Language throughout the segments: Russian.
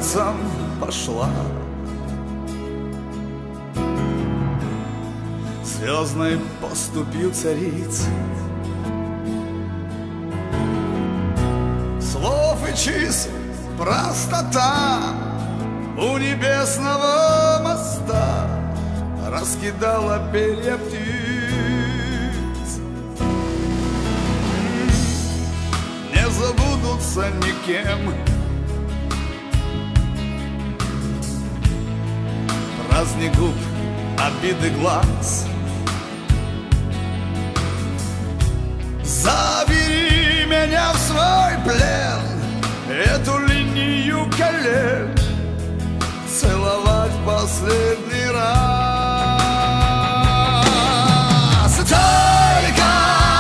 танцам пошла. Звездной поступью царицы, слов и чисел простота у небесного моста раскидала перья птиц. Не забудутся никем праздник губ, обиды глаз. Забери меня в свой плен, эту линию колен целовать в последний раз. Только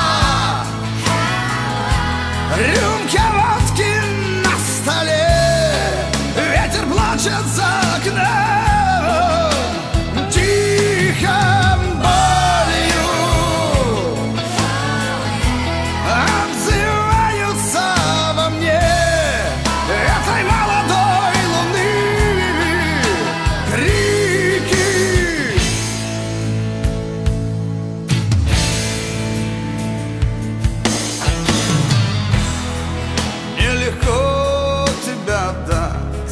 рюмка водки на столе, ветер плачет за окном, тихо болью отзываются во мне этой молодой луны крики. Нелегко тебя дать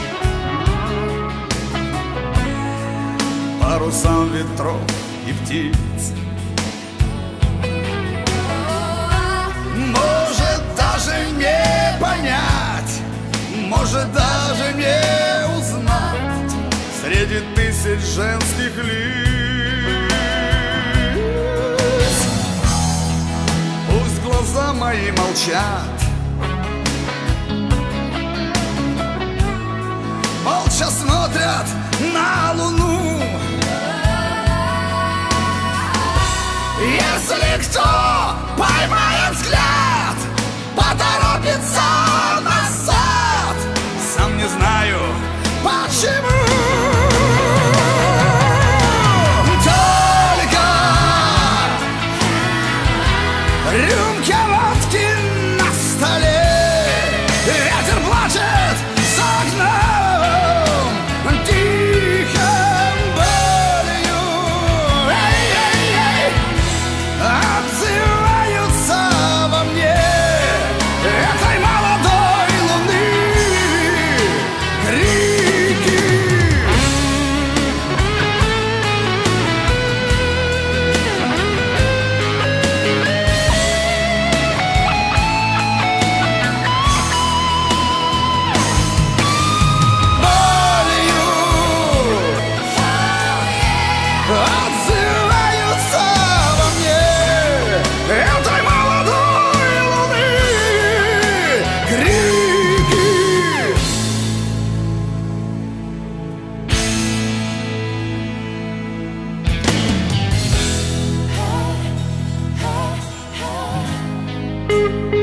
парусам ветров и птиц. Может даже не понять, может даже не узнать среди тысяч женских лиц. Пусть глаза мои молчат, молча смотрят на луну. Если кто поймает взгляд, поторопится назад, сам не знаю почему. Только рюмка водки на столе, ветер плачет за окном, тихо болью отзываются во мне этой молодой луны крики. Болью отзываются во мне этой молодой луны крики. Hey, hey, hey.